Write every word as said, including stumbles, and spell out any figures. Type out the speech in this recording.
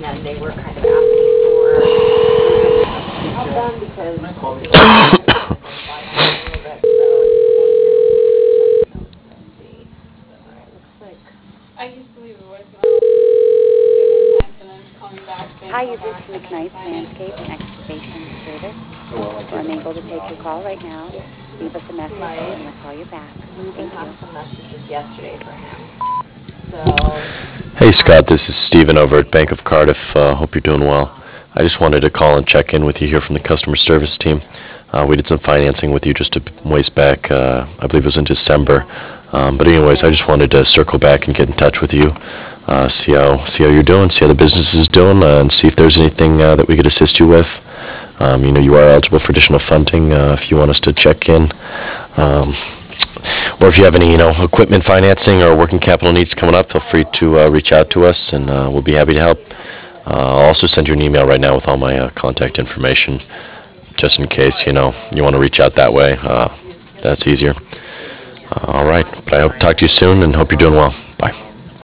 and they were kind of asking for help them because they were kind of a little bit, so. Let's see. All right, looks like. I used to leave a voicemail, and then call me back. Hi, you've reached McKnight Landscape and Excavation Service. We're unable to take your call right now. Leave us a message and we'll call you back. We Thank have you. some messages yesterday for him. So. Hey Scott, this is Steven over at Bank of Cardiff. Uh, hope you're doing well. I just wanted to call and check in with you here from the customer service team. Uh, we did some financing with you just a ways back, uh, I believe it was in December. Um, but anyways, I just wanted to circle back and get in touch with you, uh, see how see how you're doing, see how the business is doing, uh, and see if there's anything uh, that we could assist you with. Um, you know, you are eligible for additional funding uh, if you want us to check in. Um, Or if you have any, you know, equipment financing or working capital needs coming up, feel free to uh, reach out to us, and uh, we'll be happy to help. Uh, I'll also send you an email right now with all my uh, contact information, just in case, you know, you want to reach out that way. Uh, that's easier. Uh, all right, but I hope to talk to you soon, and hope you're doing well.